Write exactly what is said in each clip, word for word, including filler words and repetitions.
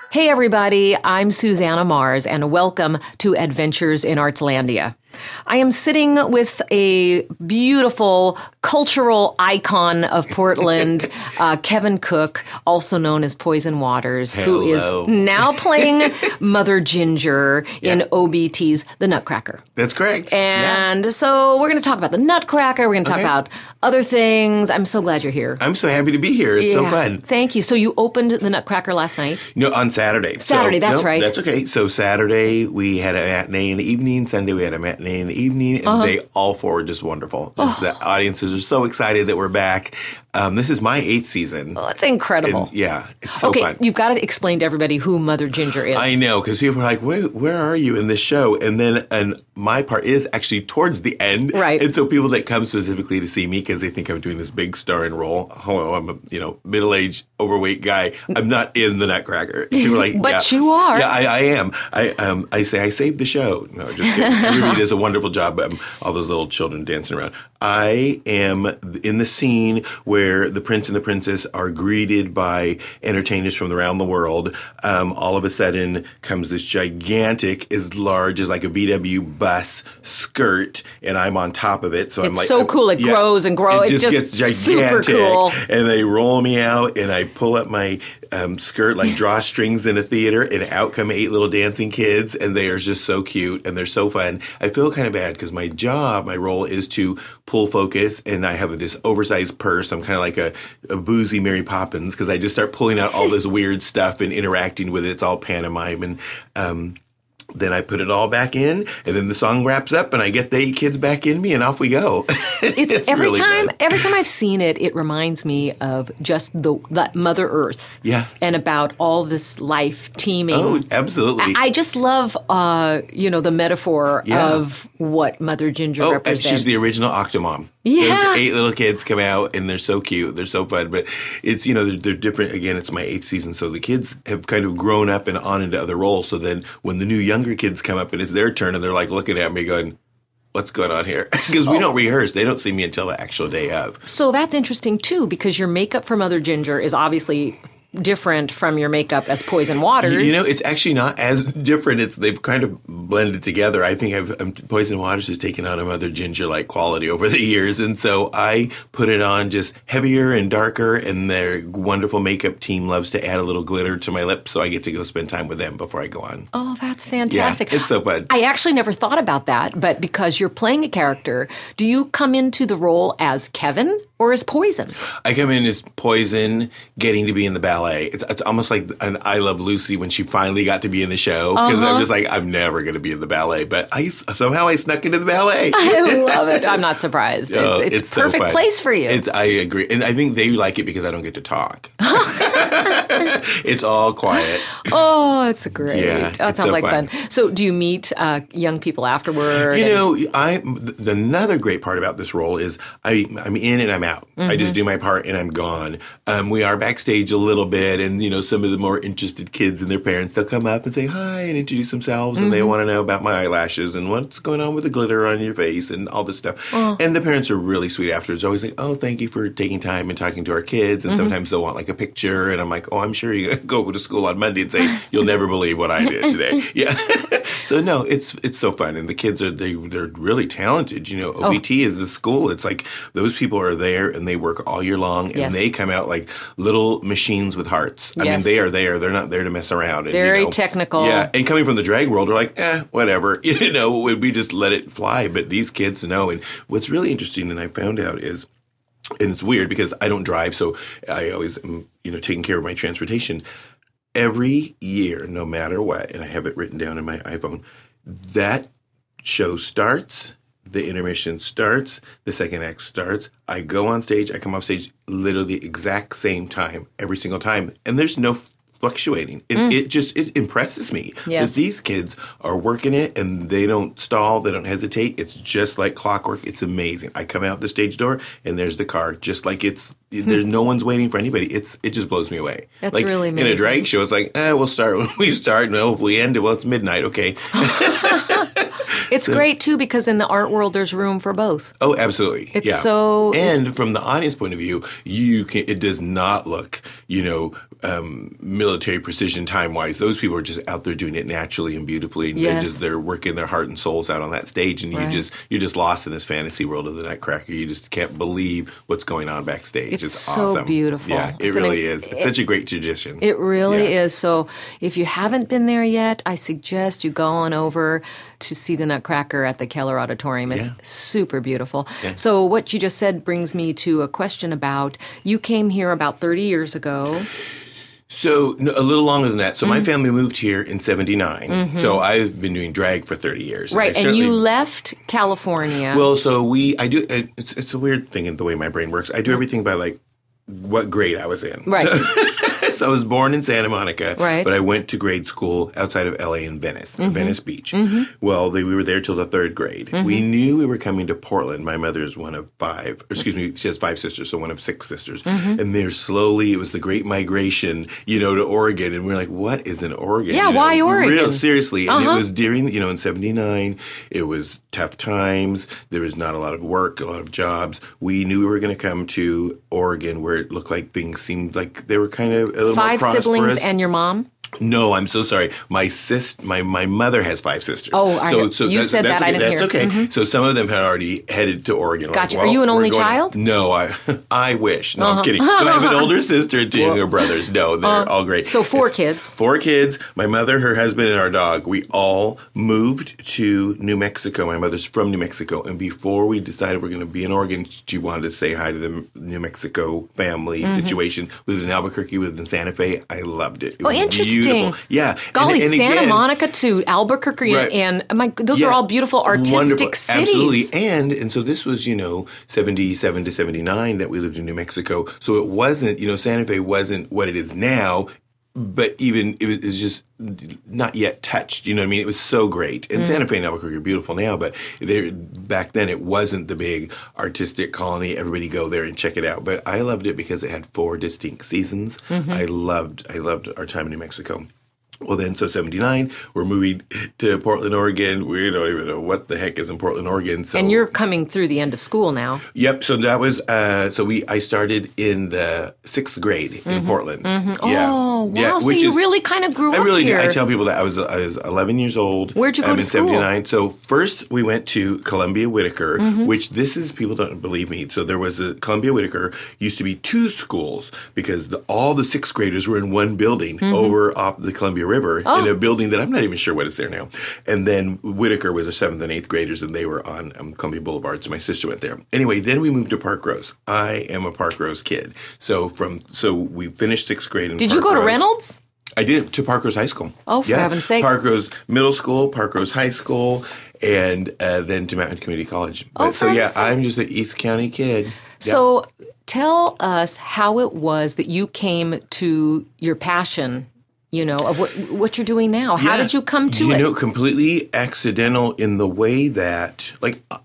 Hey everybody, I'm Susanna Mars and welcome to Adventures in Artslandia. I am sitting with a beautiful cultural icon of Portland, uh, Kevin Cook, also known as Poison Waters, Hello. who is now playing Mother Ginger in Yeah. O B T's The Nutcracker. That's correct. And Yeah. so we're going to talk about The Nutcracker. We're going to talk Okay. about other things. I'm so glad you're here. I'm so happy to be here. It's so Yeah. fun. Thank you. So you opened The Nutcracker last night? No, on Saturday. Saturday, so, that's no, right. That's okay. So Saturday we had a matinee in the evening. Sunday we had a matinee in the evening, and Uh-huh. they all four were just wonderful. Just The audiences are so excited that we're back. Um, this is my eighth season. Oh, that's incredible. And yeah, it's so okay, fun. you've got to explain to everybody who Mother Ginger is. I know, because people are like, where, where are you in this show? And then and my part is actually towards the end. Right. And so people that come specifically to see me because they think I'm doing this big starring role. Hello, I'm a you know middle-aged, overweight guy. I'm not in The Nutcracker. People are like, But yeah. you are. Yeah, I, I am. I um I say I saved the show. No, just kidding. Everybody does a wonderful job. Um, all those little children dancing around. I am in the scene where the prince and the princess are greeted by entertainers from around the world. Um, all of a sudden comes this gigantic, as large as like a V W bus skirt, and I'm on top of it. So I'm It's like, so I'm- cool. It yeah, grows and grows. It It just, just gets super gigantic. cool. And they roll me out, and I pull up my um, skirt like drawstrings in a theater, and out come eight little dancing kids, and they are just so cute, and they're so fun. I feel kind of bad because my job, my role is to pull focus, and I have this oversized purse. I'm kind of like a, a boozy Mary Poppins because I just start pulling out all this weird stuff and interacting with it. It's all pantomime, and um, then I put it all back in, and then the song wraps up, and I get the eight kids back in me, and off we go. It's, It's every really time fun. every time I've seen it, it reminds me of just the that Mother Earth. Yeah. And about all this life teeming. Oh, absolutely. I just love, uh, you know, the metaphor Yeah. of what Mother Ginger Oh, and represents. she's the original Octomom. Yeah. Those eight little kids come out, and they're so cute. They're so fun. But it's, you know, they're, they're different. Again, it's my eighth season, so the kids have kind of grown up and on into other roles. So then when the new younger kids come up and it's their turn, and they're like looking at me going, what's going on here? Because we don't rehearse. They don't see me until the actual day of. So that's interesting too, because your makeup for Mother Ginger is obviously different from your makeup as Poison Waters. You know, it's actually not as different. It's they've kind of blended together. I think I've, um, Poison Waters has taken on a Mother Ginger-like quality over the years, and so I put it on just heavier and darker. And their wonderful makeup team loves to add a little glitter to my lips, so I get to go spend time with them before I go on. Oh, that's Yeah, fantastic. it's so fun. I actually never thought about that, but because you're playing a character, do you come into the role as Kevin or as Poison? I come in as Poison, getting to be in the ballet. It's, it's almost like an I Love Lucy when she finally got to be in the show, because Uh-huh. I'm just like, I'm never going to be in the ballet, but I somehow I snuck into the ballet. I love it. I'm not surprised. Oh, it's it's, it's so perfect fun. place for you. It's, I agree. And I think they like it because I don't get to talk. It's all quiet. oh, it's great. Yeah, oh, it it's sounds so like fun. fun. So do you meet uh, young people afterward? You and- know, I the, another great part about this role is I, I'm in and I'm out. I just do my part and I'm gone. Um, we are backstage a little bit, and you know, some of the more interested kids and their parents, they'll come up and say hi and introduce themselves, and they want to know about my eyelashes and what's going on with the glitter on your face and all this stuff. And the parents are really sweet afterwards. Always like, oh, thank you for taking time and talking to our kids. And sometimes they'll want like a picture, and I'm like, oh, I'm sure you're gonna go to school on Monday and say you'll never believe what I did today. Yeah. So no, it's it's so fun, and the kids are they they're really talented. You know, O B T is a school. It's like those people are there and they work all year long, and Yes. they come out like little machines with hearts. I mean, Yes. they are there. They're not there to mess around. And, Very you know, technical. Yeah, and coming from the drag world, we're like, eh, whatever. You know, we just let it fly. But these kids know. And what's really interesting, and I found out is. And it's weird because I don't drive, so I always am, you know, taking care of my transportation. Every year, no matter what, and I have it written down in my iPhone, that show starts, the intermission starts, the second act starts. I go on stage, I come off stage literally the exact same time every single time, and there's no fluctuating. It, Mm. it just it impresses me Yes. that these kids are working it and they don't stall, they don't hesitate. It's just like clockwork. It's amazing. I come out the stage door and there's the car, just like it's there's no one's waiting for anybody. It's it just blows me away. That's like really in a amazing. drag show, it's like eh, we'll start when we start. No, if we end it, well, it's midnight. Okay. It's great too because in the art world there's room for both. Oh, absolutely. It's yeah. so- And from the audience point of view, you can. It does not look, you know, um, military precision time wise. Those people are just out there doing it naturally and beautifully, and Yes. they just they're working their heart and souls out on that stage, and Right. you just you're just lost in this fantasy world of the Nutcracker. You just can't believe what's going on backstage. It's It's, so awesome. beautiful. Yeah, it It's an- really is. It's it- such a great tradition. It really Yeah. is. So if you haven't been there yet, I suggest you go on over to see the Nutcracker at the Keller Auditorium. It's Yeah. super beautiful. So what you just said brings me to a question about, you came here about thirty years ago. So no, a little longer than that. So Mm-hmm. my family moved here in seventy-nine. So I've been doing drag for thirty years. Right, I and you certainly- left California. Well, so we, I do, it's, it's a weird thing in the way my brain works. I do everything by like what grade I was in. Right. So, so I was born in Santa Monica, Right. but I went to grade school outside of L A in Venice, Mm-hmm. Venice Beach. Well, they, we were there till the third grade. Mm-hmm. We knew we were coming to Portland. My mother's one of five, or excuse me, she has five sisters, so one of six sisters. Mm-hmm. And there slowly, it was the Great Migration, you know, to Oregon. And we we're like, what is an Oregon? Yeah, You know, why Oregon? Real seriously. And Uh-huh. it was during, you know, in seventy-nine, it was tough times. There was not a lot of work, a lot of jobs. We knew we were going to come to Oregon where it looked like things seemed like they were kind of a little Five more prosperous. siblings and your mom? No, I'm so sorry. My sis, my, my mother has five sisters. Oh, I know. You that's- said that's that. I okay. didn't That's hear. Mm-hmm. okay. So some of them had already headed to Oregon. Like, Gotcha. Are well, you an we're only going- child? Uh-huh. No, I I wish. No, I'm kidding. No, I have an older sister and two younger brothers. No, they're all great. So four kids. Four kids, my mother, her husband, and our dog. We all moved to New Mexico. My mother's from New Mexico. And before we decided we're going to be in Oregon, she wanted to say hi to the New Mexico family Mm-hmm. situation. We lived in Albuquerque, we lived in Santa Fe. I loved it. It Oh, was interesting. beautiful. Yeah. Golly, and, and Santa again, Monica to Albuquerque, Right. and my, those yeah, are all beautiful artistic wonderful. cities. Absolutely. And and so this was, you know, seventy-seven to seventy-nine that we lived in New Mexico. So it wasn't, you know, Santa Fe wasn't what it is now, but even it was, it was just not yet touched. You know what I mean? It was so great. And Santa Fe and Albuquerque are beautiful now, but there back then it wasn't the big artistic colony. Everybody go there and check it out. But I loved it because it had four distinct seasons. I loved I loved our time in New Mexico. Well, then, so seventy-nine, we're moving to Portland, Oregon. We don't even know what the heck is in Portland, Oregon. So, And you're coming through the end of school now. Yep. So that was, uh, so we, I started in the sixth grade in Portland. Yeah. Oh, wow. Yeah, so which you is- really kind of grew I up really here. did. I tell people that I was I was eleven years old. Where'd you go um, to in school? seventy-nine. So first we went to Columbia Whitaker, Mm-hmm. which this is people don't believe me. So there was a Columbia Whitaker used to be two schools because the, all the sixth graders were in one building over off the Columbia River Mm-hmm. Oh. in a building that I'm not even sure what is there now. And then Whitaker was the seventh and eighth graders, and they were on um, Columbia Boulevard. So my sister went there. Anyway, then we moved to Park Rose. I am a Park Rose kid. So from so we finished sixth grade in Did Park you go to Rose. Reynolds? I did, to Park Rose High School. Oh, for heaven's sake. Park Rose Middle School, Park Rose High School, and uh, then to Mountain Community College. But, Oh, so for yeah, heaven's sake. I'm just an East County kid. Yeah. So tell us how it was that you came to your passion, you know, of what what you're doing now. How Yeah. did you come to you it? know, completely accidental in the way that, like, uh,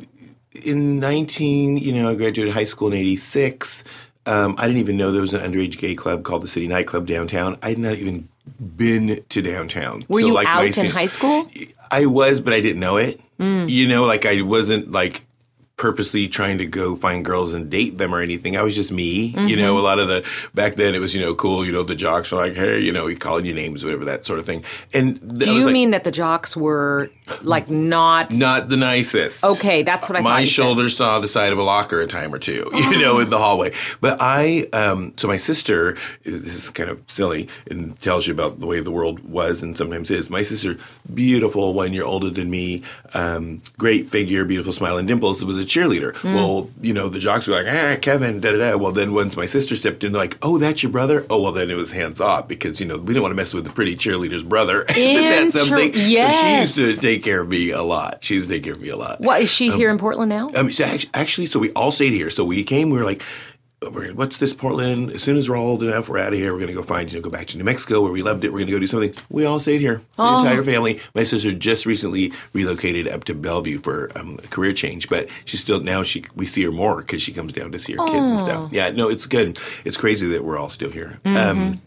in nineteen, you know, I graduated high school in eighty-six. Um, I didn't even know there was an underage gay club called the City Nightclub downtown. I had not even been to downtown. Were So, you like, my out in sen- high school? I was, but I didn't know it. Mm. You know, like I wasn't like purposely trying to go find girls and date them or anything. I was just me. Mm-hmm. You know, a lot of the back then it was, you know, cool. You know, the jocks were like, hey, you know, he calling you names, whatever, that sort of thing. And th- Do I was you like, mean that the jocks were like not not the nicest? okay? That's what I thought. My you said. shoulder saw the side of a locker a time or two, you know, in the hallway. But I, um, so my sister, this is kind of silly and tells you about the way the world was and sometimes is. My sister, beautiful, one year older than me, um, great figure, beautiful smile and dimples, was a cheerleader. Mm. Well, you know, the jocks were like, ah, Kevin, da da da. Well, then once my sister stepped in, they're like, oh, that's your brother? Oh, well, then it was hands off because, you know, we didn't want to mess with the pretty cheerleader's brother. Isn't that Inter- something? yes. So she used to take care of me a lot. She used to take care of me a lot. What is she here in Portland now? Um, so actually, actually, so we all stayed here. So we came. We were like, we're, "What's this, Portland?" As soon as we're all old enough, we're out of here. We're going to go find, you know, go back to New Mexico where we loved it. We're going to go do something. We all stayed here. The Oh. entire family. My sister just recently relocated up to Bellevue for um, a career change, but she's still now. She we see her more because she comes down to see her kids and stuff. Yeah, no, it's good. It's crazy that we're all still here. Um,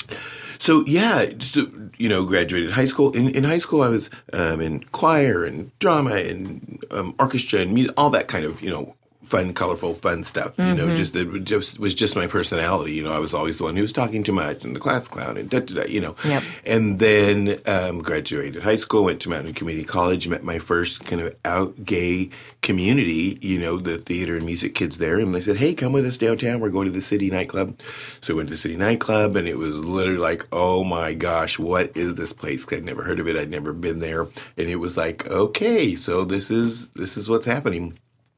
So yeah, just, uh, you know, graduated high school. In, in high school, I was um, in choir and drama and um, orchestra and music, all that kind of, you know, fun, colorful, fun stuff. You know, just it just was just my personality. You know, I was always the one who was talking too much and the class clown and da da da. You know, Yep. and then um, graduated high school, went to Mountain Community College, met my first kind of out gay community. You know, the theater and music kids there, and they said, "Hey, come with us downtown. We're going to the City nightclub." So we went to the City nightclub, and it was literally like, "Oh my gosh, what is this place?" 'Cause I'd never heard of it. I'd never been there, and it was like, okay, so this is this is what's happening.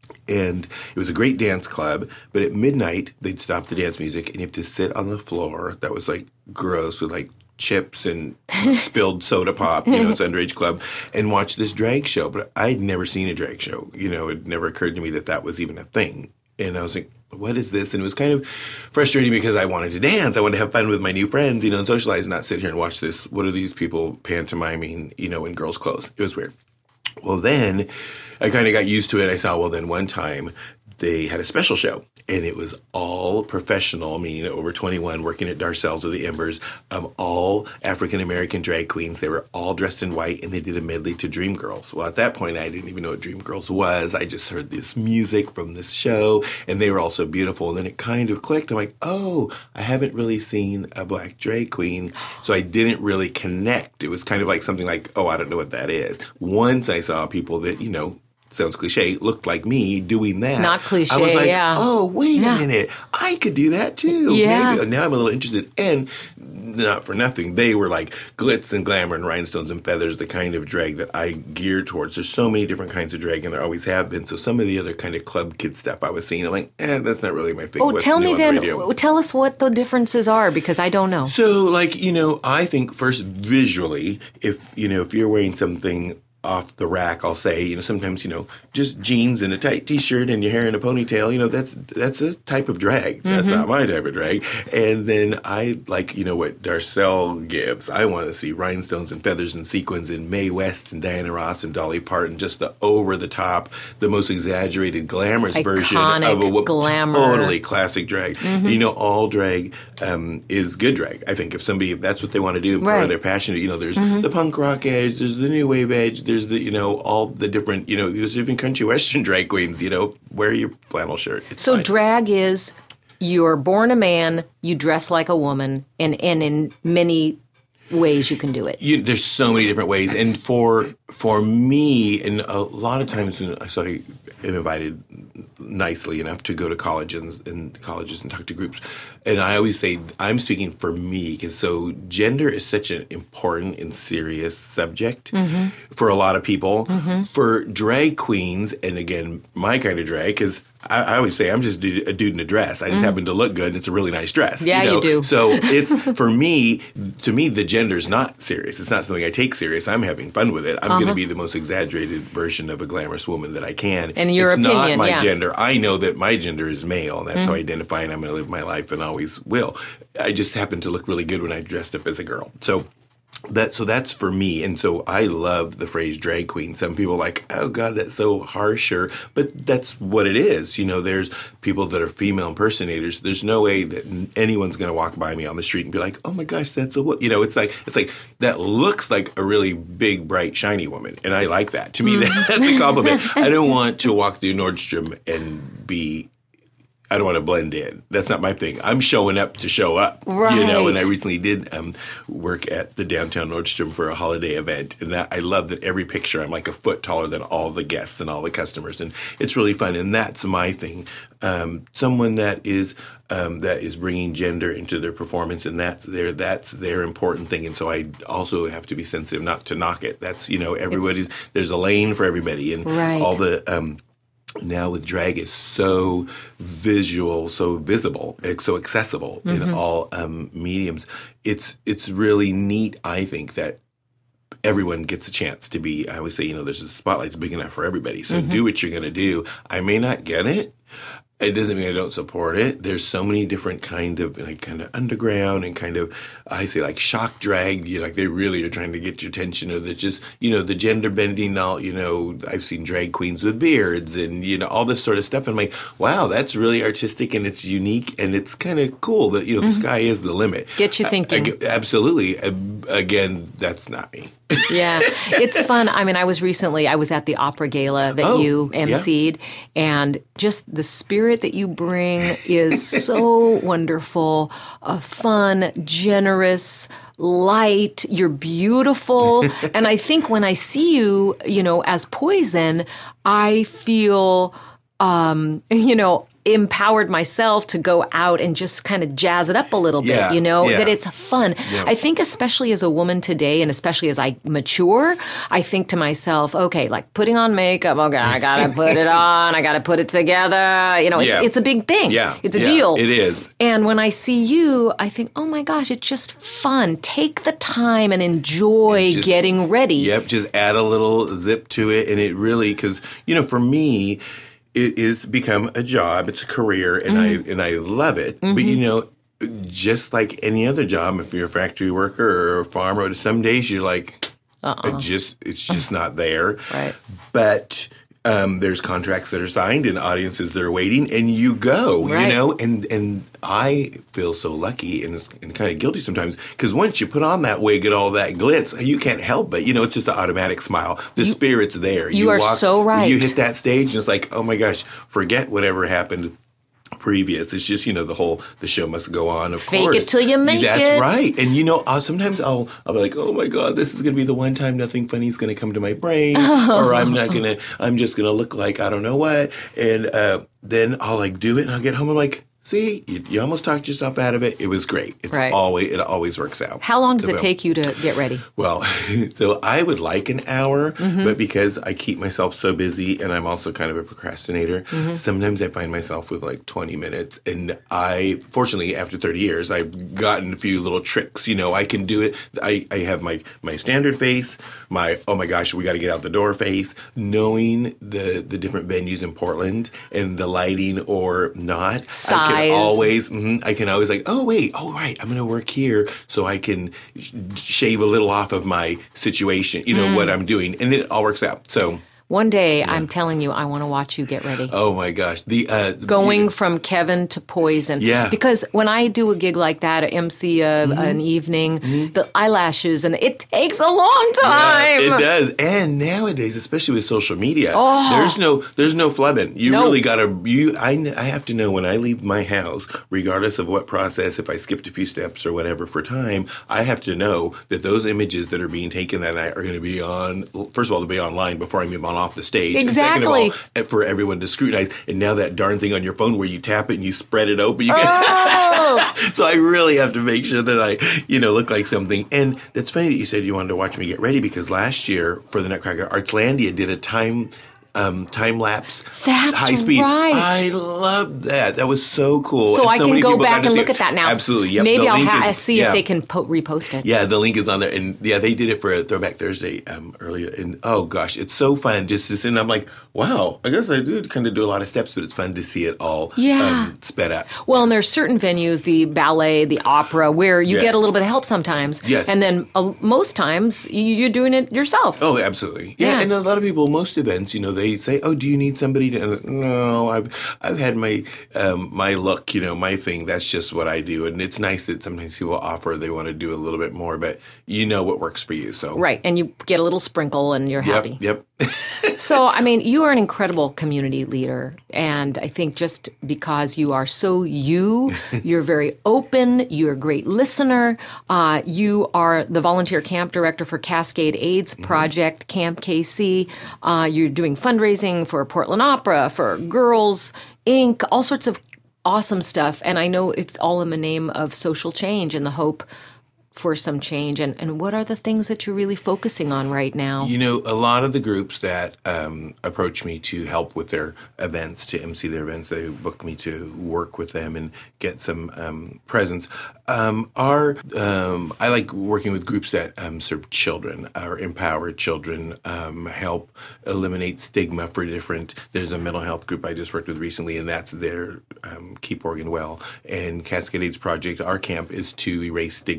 And it was a great dance club, but at midnight, they'd stop the dance music, and you have to sit on the floor. That was, like, gross with, like, chips and spilled soda pop. You know, it's an underage club, and watch this drag show. But I'd never seen a drag show. You know, it never occurred to me that that was even a thing. And I was like, what is this? And it was kind of frustrating because I wanted to dance. I wanted to have fun with my new friends, you know, and socialize, not sit here and watch this. What are these people pantomiming, you know, in girls' clothes? It was weird. Well, then I kind of got used to it. I saw, well, then one time they had a special show, and it was all professional, meaning over twenty-one, working at Darcel's or the Embers, um, all African-American drag queens. They were all dressed in white, and they did a medley to Dreamgirls. Well, at that point, I didn't even know what Dreamgirls was. I just heard this music from this show, and they were all so beautiful. And then it kind of clicked. I'm like, oh, I haven't really seen a black drag queen, so I didn't really connect. It was kind of like something like, oh, I don't know what that is. Once I saw people that, you know, sounds cliche, looked like me doing that. It's not cliche, I was like, yeah. oh, wait Yeah. a minute. I could do that too. Yeah. Maybe. Now I'm a little interested. And not for nothing, they were like glitz and glamour and rhinestones and feathers, the kind of drag that I gear towards. There's so many different kinds of drag, and there always have been. So some of the other kind of club kid stuff I was seeing, I'm like, eh, that's not really my thing. Oh, What's tell new me on the then, radio? w- tell us what the differences are, because I don't know. So, like, you know, I think first visually, if, you know, if you're wearing something off the rack, I'll say, you know, sometimes, you know, just jeans and a tight t-shirt and your hair in a ponytail, you know, that's that's a type of drag. That's Mm-hmm. not my type of drag. And then I like, you know, what Darcel gives. I want to see rhinestones and feathers and sequins and Mae West and Diana Ross and Dolly Parton, just the over-the-top, the most exaggerated, glamorous version Iconic of a wo- glamour. Totally classic drag. Mm-hmm. You know, all drag um, is good drag. I think if somebody, if that's what they want to do, Right. Mm-hmm. or they're passionate, you know, there's the punk rock edge, there's the new wave edge, there's the, you know, all the different, you know, there's even country western drag queens, you know, wear your flannel shirt. It's So fine. drag is you're born a man, you dress like a woman, and, and in many ways you can do it. You, there's so many different ways, and for for me, and a lot of times when I so I am invited nicely enough to go to colleges and, and colleges and talk to groups, and I always say I'm speaking for me because so gender is such an important and serious subject Mm-hmm. for a lot of people. For drag queens, and again, my kind of drag, because I, I always say I'm just a dude in a dress. I just happen to look good, and it's a really nice dress. Mm-hmm. Yeah, you, know? you do. So it's for me. To me, the gender's not serious. It's not something I take serious. I'm having fun with it. I'm going to be the most exaggerated version of a glamorous woman that I can. In your it's opinion, not my yeah. gender. I know that my gender is male, and that's how I identify, and I'm going to live my life, and always will. I just happen to look really good when I dressed up as a girl. So. That so that's for me, and so I love the phrase drag queen. Some people are like, oh God, that's so harsher, but that's what it is. You know, there's people that are female impersonators. There's no way that anyone's going to walk by me on the street and be like, oh my gosh, that's a wo-" you know. It's like it's like that looks like a really big, bright, shiny woman, and I like that. To me, that, that's a compliment. I don't want to walk through Nordstrom and be. I don't want to blend in. That's not my thing. I'm showing up to show up, you know. And I Right. recently did um, work at the downtown Nordstrom for a holiday event, and that I love that every picture I'm like a foot taller than all the guests and all the customers, and it's really fun. And that's my thing. Um, someone that is um, that is bringing gender into their performance, and that's their that's their important thing. And so I also have to be sensitive not to knock it. That's you know everybody's there's a lane for everybody, and Right. all the. Um, Now with drag, it's so visual, so visible, it's so accessible in all um, mediums. It's it's really neat, I think, that everyone gets a chance to be. I always say, you know, there's a spotlight's big enough for everybody. So do what you're going to do. I may not get it. It doesn't mean I don't support it. There's so many different kind of like kind of underground and kind of I say like shock drag. You know, like they really are trying to get your attention. Or that just you know the gender bending. All you know, I've seen drag queens with beards and you know all this sort of stuff. And I'm like, wow, that's really artistic and it's unique and it's kind of cool that you know the sky is the limit. Get you I- thinking. I- absolutely. Uh, Again, that's not me. Yeah, it's fun. I mean, I was recently, I was at the opera gala that Oh, you emceed, and just the spirit that you bring is so wonderful, uh, fun, generous, light. You're beautiful. And I think when I see you, you know, as Poison, I feel, um, you know, empowered myself to go out and just kind of jazz it up a little Yeah, bit, you know, yeah. that it's fun. Yeah. I think especially as a woman today, and especially as I mature, I think to myself, okay, like putting on makeup, okay, I gotta put it on, I gotta put it together. You know, it's, Yeah. it's a big thing. Yeah. It's a yeah, deal. It is. And when I see you, I think, oh my gosh, it's just fun. Take the time and enjoy Just- getting ready. Yep, just add a little zip to it. And it really, because, you know, for me, it is become a job. It's a career, and Mm-hmm. I and I love it. But, you know, just like any other job, if you're a factory worker or a farmer, some days you're like, Uh-uh. it just it's just not there. Right. But um, there's contracts that are signed and audiences that are waiting, and you go, Right. you know, and and I feel so lucky and, and kind of guilty sometimes because once you put on that wig and all that glitz, you can't help it. You know, it's just an automatic smile. The spirit's there. you are so right. You hit that stage, and it's like, oh my gosh, forget whatever happened previous. It's just, you know, the whole the show must go on. Of Fake course, it till you make That's it. right. And you know, I'll, sometimes I'll I'll be like, oh my god, this is going to be the one time nothing funny is going to come to my brain, or I'm not gonna. I'm just going to look like I don't know what. And uh, then I'll like do it, and I'll get home. I'm like, see, you, you almost talked yourself out of it. It was great. It's Right. always it always works out. How long does So, it take you to get ready? Well, so I would like an hour, Mm-hmm. but because I keep myself so busy and I'm also kind of a procrastinator, Mm-hmm. sometimes I find myself with like twenty minutes. And I, fortunately, after thirty years, I've gotten a few little tricks. You know, I can do it. I, I have my, my standard face, my, oh my gosh, we got to get out the door face, knowing the, the different venues in Portland and the lighting or not. I Size. can always, mhm, I can always like, oh, wait, oh, right, I'm going to work here so I can sh- shave a little off of my situation, you know, Mm. what I'm doing. And it all works out. So, One day, I'm telling you, I want to watch you get ready. oh my gosh. The uh, Going from Kevin to Poison. Yeah. Because when I do a gig like that, a M C a, Mm-hmm. an evening, the eyelashes, and it takes a long Yeah, time. it does. And nowadays, especially with social media, Oh. there's no there's no flubbing. You No. really gotta you I, kn- I have to know when I leave my house, regardless of what process, if I skipped a few steps or whatever for time, I have to know that those images that are being taken that night are going to be on. First of all, they'll be online before I move on off the stage. And second of all, Exactly. for everyone to scrutinize. And now that darn thing on your phone where you tap it and you spread it open, you can. Oh! So I really have to make sure that I, you know, look like something. And that's funny that you said you wanted to watch me get ready because last year for the Nutcracker, Artslandia did a time um, time lapse That's high speed. right. I loved that. That was so cool. So And I can many go people got back to and see look it. at that now. Absolutely. Yep. Maybe The I'll link ha- is- see yeah. if they can po- repost it. Yeah, the link is on there, and yeah, they did it for a Throwback Thursday um, earlier. And oh gosh, it's so fun just to sit. And I'm like, wow, I guess I do kind of do a lot of steps, but it's fun to see it all Yeah. um, sped up. Well, and there's certain venues, the ballet, the opera, where you Yes. get a little bit of help sometimes. Yes. And then uh, most times you- you're doing it yourself. Oh, absolutely. Yeah. Yeah. And a lot of people, most events, you know, they say, "Oh, do you need somebody to?" And I'm like, no, I've I've had my um, my look, you know, my thing. That's just what I do, and it's nice that sometimes people offer they want to do a little bit more, but you know what works for you. So Right. And you get a little sprinkle and you're Yep. happy. Yep. So, I mean, you are an incredible community leader. And I think just because you are so you, you're very open, you're a great listener. Uh, you are the volunteer camp director for Cascade AIDS Project, Camp K C. Uh, you're doing fundraising for Portland Opera, for Girls Incorporated, all sorts of awesome stuff. And I know it's all in the name of social change and the hope for some change. And, and what are the things that you're really focusing on right now? You know, a lot of the groups that um, approach me to help with their events, to emcee their events, they book me to work with them and get some um, presence. Um, are um, I like working with groups that um, serve children or empower children, um, help eliminate stigma for different. There's a mental health group I just worked with recently, and that's their um, Keep Oregon Well. And Cascade AIDS Project, our camp is to erase stigma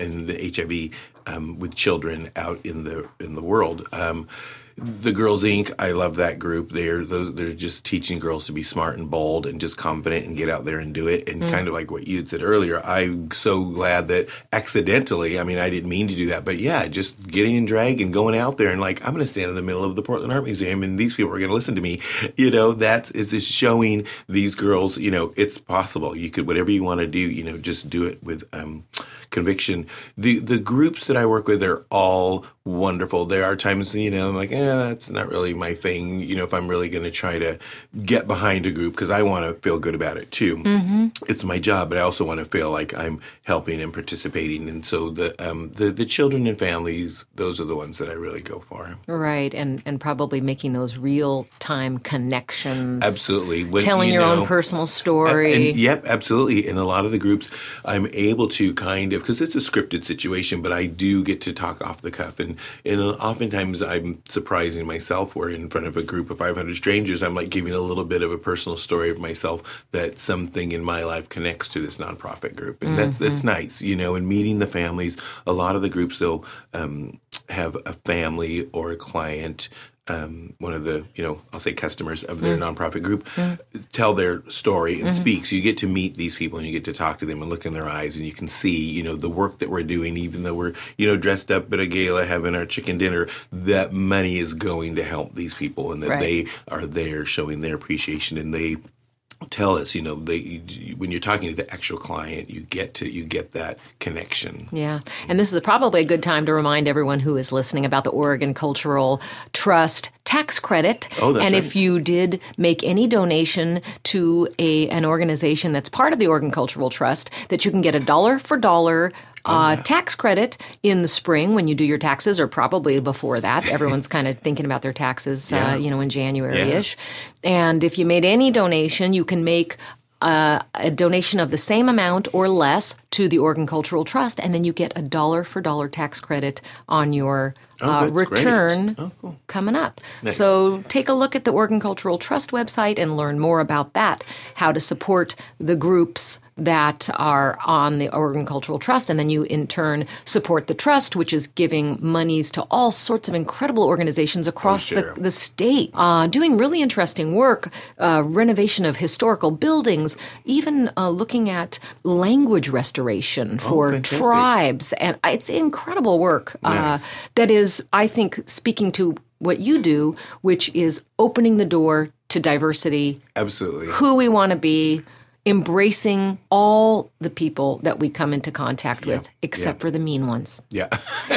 and the H I V um, with children out in the in the world. Um, The Girls Incorporated, I love that group. They're they're just teaching girls to be smart and bold and just confident and get out there and do it. And mm. kind of like what you had said earlier, I'm so glad that accidentally, I mean, I didn't mean to do that, but yeah, just getting in drag and going out there and like, I'm going to stand in the middle of the Portland Art Museum and these people are going to listen to me. You know, that's it's just showing these girls, you know, it's possible. You could, whatever you want to do, you know, just do it with um, conviction. The the groups that I work with are all wonderful. There are times, you know, I'm like, eh, that's not really my thing, you know, if I'm really going to try to get behind a group, because I want to feel good about it too. Mm-hmm. It's my job, but I also want to feel like I'm helping and participating. And so the um, the, the children and families, those are the ones that I really go for. Right, and and probably making those real-time connections. Absolutely. When, telling you your know, own personal story. Uh, and, yep, absolutely. In a lot of the groups, I'm able to kind of, because it's a scripted situation, but I do get to talk off the cuff. And, and oftentimes I'm surprising myself where in front of a group of five hundred strangers, I'm like giving a little bit of a personal story of myself that something in my life connects to this nonprofit group. And mm-hmm. that's that's nice, you know, and meeting the families. A lot of the groups, they'll um, have a family or a client, Um, one of the, you know, I'll say customers of their mm. nonprofit group, mm. tell their story and mm-hmm. speak. So you get to meet these people and you get to talk to them and look in their eyes and you can see, you know, the work that we're doing, even though we're, you know, dressed up at a gala having our chicken dinner, that money is going to help these people and that right. they are there showing their appreciation and they tell us, you know, they, when you're talking to the actual client, you get to you get that connection. Yeah, and this is probably a good time to remind everyone who is listening about the Oregon Cultural Trust tax credit. Oh, that's and right. if you did make any donation to a an organization that's part of the Oregon Cultural Trust, that you can get a dollar for dollar Uh, oh, yeah. tax credit in the spring when you do your taxes, or probably before that. Everyone's kind of thinking about their taxes, yeah. uh, you know, in January-ish. Yeah. And if you made any donation, you can make uh, a donation of the same amount or less to the Oregon Cultural Trust, and then you get a dollar for dollar tax credit on your oh, uh, return oh, cool. coming up. Nice. So take a look at the Oregon Cultural Trust website and learn more about that, how to support the groups that are on the Oregon Cultural Trust, and then you in turn support the trust, which is giving monies to all sorts of incredible organizations across oh, sure. the, the state, uh, doing really interesting work, uh, renovation of historical buildings, even uh, looking at language restoration for oh, tribes. And it's incredible work nice. uh, that is, I think, speaking to what you do, which is opening the door to diversity. Absolutely. Who we want to be, embracing all the people that we come into contact with, yeah. except yeah. for the mean ones. Yeah.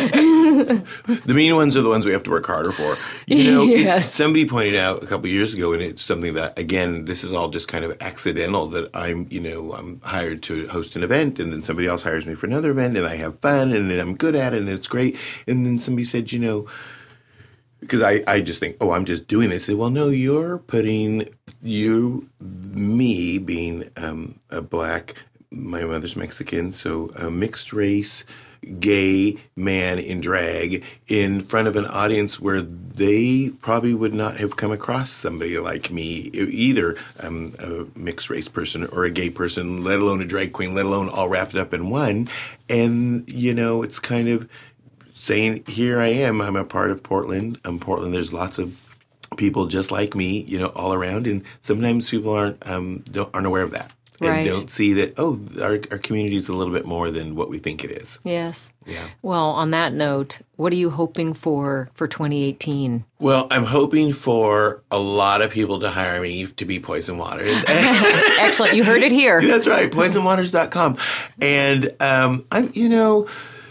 The mean ones are the ones we have to work harder for. You know, yes. it's, somebody pointed out a couple of years ago, and it's something that, again, this is all just kind of accidental, that I'm, you know, I'm hired to host an event, and then somebody else hires me for another event, and I have fun, and I'm good at it, and it's great. And then somebody said, you know, because I, I just think, oh, I'm just doing this. I said, well, no, you're putting you, me being um, a black, my mother's Mexican, so a mixed race, gay man in drag in front of an audience where they probably would not have come across somebody like me, either um, a mixed race person or a gay person, let alone a drag queen, let alone all wrapped up in one. And, you know, it's kind of saying, here I am, I'm a part of Portland. I'm Portland. There's lots of people just like me, you know, all around. And sometimes people aren't um, don't, aren't aware of that. And right. don't see that, oh, our, our community is a little bit more than what we think it is. Yes. Yeah. Well, on that note, what are you hoping for for twenty eighteen? Well, I'm hoping for a lot of people to hire me to be Poison Waters. Excellent. You heard it here. That's right. poison waters dot com. And um, I'm, you know,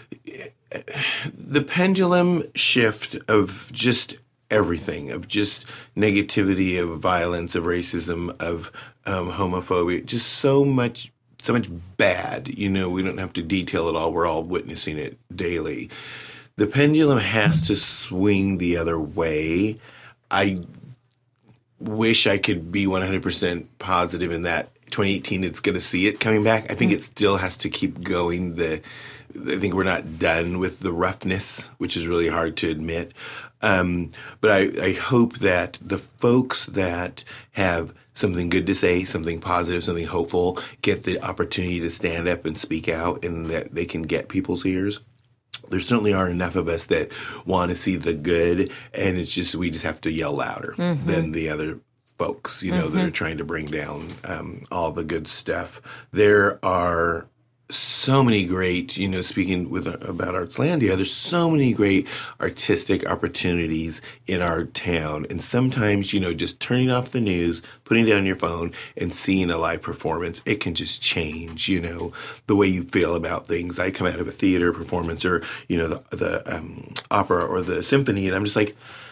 the pendulum shift of just everything, of just negativity, of violence, of racism, of um, homophobia, just so much, so much bad. You know, we don't have to detail it all. We're all witnessing it daily. The pendulum has to swing the other way. I wish I could be one hundred percent positive in that twenty eighteen it's going to see it coming back. I think mm-hmm. it still has to keep going. The I think we're not done with the roughness, which is really hard to admit. Um, but I, I hope that the folks that have something good to say, something positive, something hopeful, get the opportunity to stand up and speak out, and that they can get people's ears. There certainly are enough of us that want to see the good, and it's just we just have to yell louder mm-hmm. than the other folks, you know, mm-hmm. that are trying to bring down um, all the good stuff. There are so many great, you know, speaking with about Artslandia, there's so many great artistic opportunities in our town. And sometimes, you know, just turning off the news, putting down your phone and seeing a live performance, it can just change, you know, the way you feel about things. I come out of a theater performance or, you know, the, the um, opera or the symphony, and I'm just like,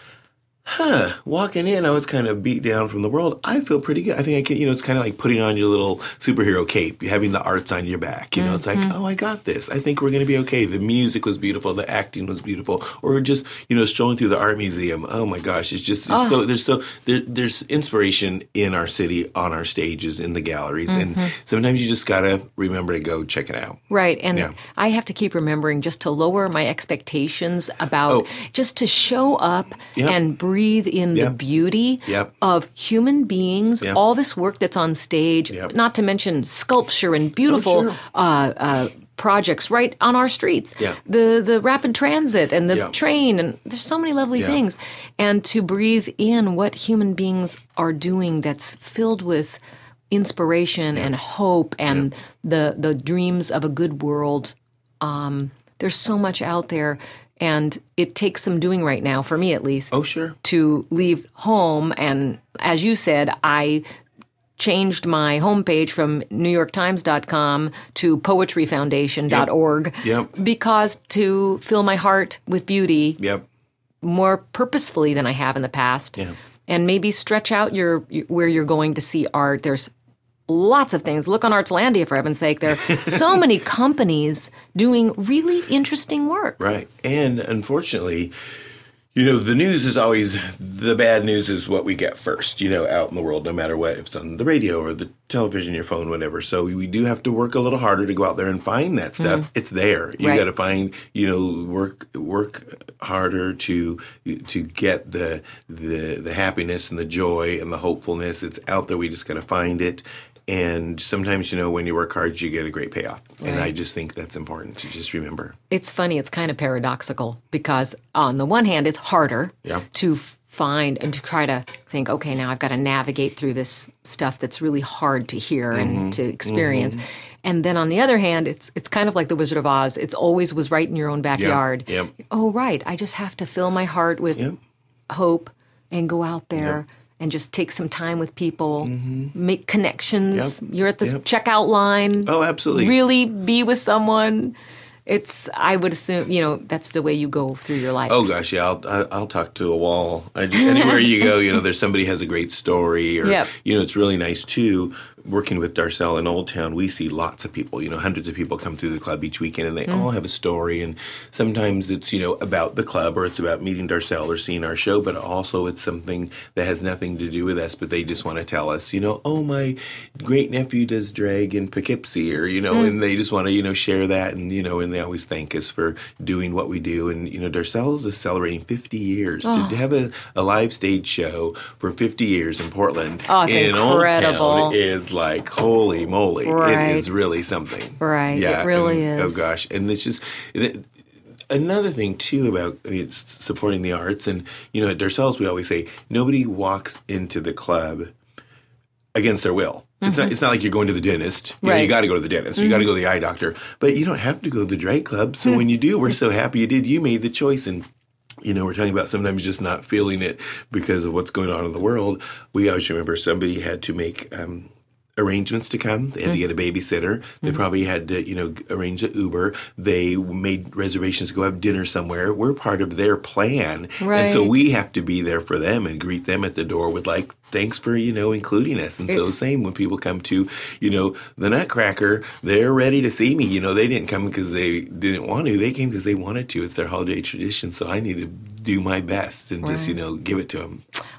huh, walking in, I was kind of beat down from the world. I feel pretty good. I think I can, you know, it's kind of like putting on your little superhero cape, having the arts on your back. You know, mm-hmm. it's like, oh, I got this. I think we're going to be okay. The music was beautiful. The acting was beautiful. Or just, you know, strolling through the art museum. Oh, my gosh. It's just, it's oh. so, there's so, there, there's inspiration in our city, on our stages, in the galleries. Mm-hmm. And sometimes you just got to remember to go check it out. Right. And yeah. I have to keep remembering just to lower my expectations about oh. just to show up yep. and breathe. Breathe in yep. the beauty yep. of human beings, yep. all this work that's on stage, yep. not to mention sculpture and beautiful oh, sure. uh, uh, projects right on our streets. Yep. The the rapid transit and the yep. train, and there's so many lovely yep. things. And to breathe in what human beings are doing that's filled with inspiration yep. and hope and yep. the, the dreams of a good world. Um, there's so much out there. And it takes some doing right now, for me at least. Oh, sure. To leave home. And as you said, I changed my homepage from new york times dot com to poetry foundation dot org Yep. Yep. because to fill my heart with beauty yep. more purposefully than I have in the past. Yeah. And maybe stretch out your where you're going to see art. There's lots of things. Look on Artslandia, for heaven's sake. There are so many companies doing really interesting work. Right. And unfortunately, you know, the news is always, the bad news is what we get first, you know, out in the world, no matter what, if it's on the radio or the television, your phone, whatever. So we do have to work a little harder to go out there and find that stuff. Mm. It's there. You right. got to find, you know, work work harder to to get the the the happiness and the joy and the hopefulness. It's out there. We just got to find it. And sometimes, you know, when you work hard, you get a great payoff. Right. And I just think that's important to just remember. It's funny. It's kind of paradoxical because on the one hand, it's harder yeah. to f- find and to try to think, okay, now I've got to navigate through this stuff that's really hard to hear mm-hmm. and to experience. Mm-hmm. And then on the other hand, it's it's kind of like the Wizard of Oz. It's always was right in your own backyard. Yep. Yep. Oh, right. I just have to fill my heart with yep. hope and go out there. Yep. And just take some time with people, mm-hmm. make connections. Yep. You're at the yep. checkout line. Oh, absolutely. Really be with someone. It's, I would assume, you know, that's the way you go through your life. Oh, gosh, yeah. I'll, I'll talk to a wall. I, anywhere you go, you know, there's somebody has a great story. Or, yep. you know, it's really nice, too. Working with Darcel in Old Town, we see lots of people, you know, hundreds of people come through the club each weekend, and they mm. all have a story. And sometimes it's, you know, about the club, or it's about meeting Darcel or seeing our show, but also it's something that has nothing to do with us, but they just want to tell us, you know, oh, my great nephew does drag in Poughkeepsie, or, you know, mm. and they just want to, you know, share that. And, you know, and they always thank us for doing what we do. And, you know, Darcel is celebrating fifty years. Oh. To have a, a live stage show for fifty years in Portland oh, it's in incredible. Old Town is like, holy moly, right. it is really something. Right, yeah, it really and, is. Oh, gosh. And it's just, it, another thing, too, about I mean, it's supporting the arts. And, you know, at Darcel's, we always say, nobody walks into the club against their will. Mm-hmm. It's not It's not like you're going to the dentist. You right. know, you got to go to the dentist. Mm-hmm. You got to go to the eye doctor. But you don't have to go to the drag club. So mm-hmm. when you do, we're so happy you did. You made the choice. And you know, we're talking about sometimes just not feeling it because of what's going on in the world. We always remember somebody had to make um, arrangements to come. They had mm-hmm. to get a babysitter. They mm-hmm. probably had to, you know, arrange an Uber. They made reservations to go have dinner somewhere. We're part of their plan. Right. And so we have to be there for them and greet them at the door with like, thanks for, you know, including us. And so same when people come to, you know, the Nutcracker, they're ready to see me. You know, they didn't come because they didn't want to. They came because they wanted to. It's their holiday tradition. So I need to do my best and right. just, you know, give it to them.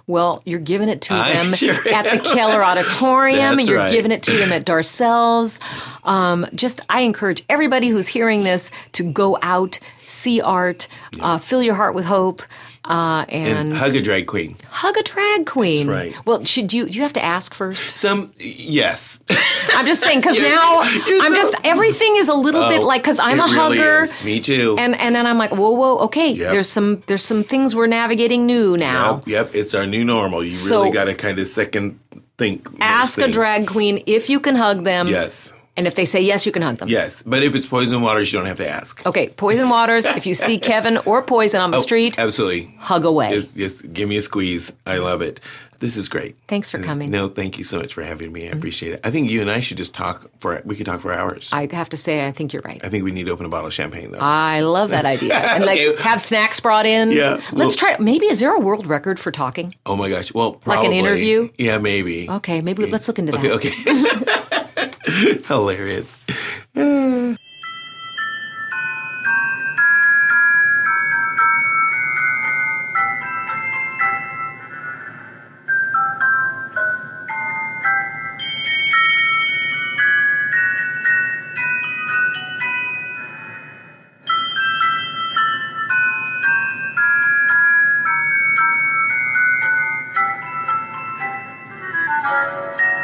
Well, you're giving it to I them sure at the am. Keller Auditorium. That's You're right. giving it to them at Darcel's. Um, just, I encourage everybody who's hearing this to go out, see art, uh, fill your heart with hope, uh, and, And hug a drag queen. hug a drag queen. That's right. Well, should you? Do you have to ask first? Some, yes. I'm just saying because You're- now you're I'm so- just everything is a little bit Oh, like because I'm it a really hugger. is. Me too. And and then I'm like, whoa, whoa, okay. Yep. There's some there's some things we're navigating new now. Yep, yep, it's our new normal. You So- really got to kind of second think. most Ask a things. drag queen if you can hug them. Yes, And if they say yes, you can hug them. yes. But if it's poison waters, you don't have to ask. Okay, Poison Waters. If you see Kevin or Poison on the Oh, street, absolutely. hug away. Just, just give me a squeeze. I love it. This is great. Thanks for coming. No, thank you so much for having me. I appreciate it. I think you and I should just talk for. We could talk for hours. I, I have to say, I think you're right. think we need to open a bottle of champagne though. I love that idea. And like Okay. have snacks brought in. Yeah, Let's well- try it. Maybe is there a world record for talking? oh my gosh. Well, Like an probably. interview? Yeah, maybe. Okay, maybe let's look into that. Okay. Okay. Hilarious. Thank you.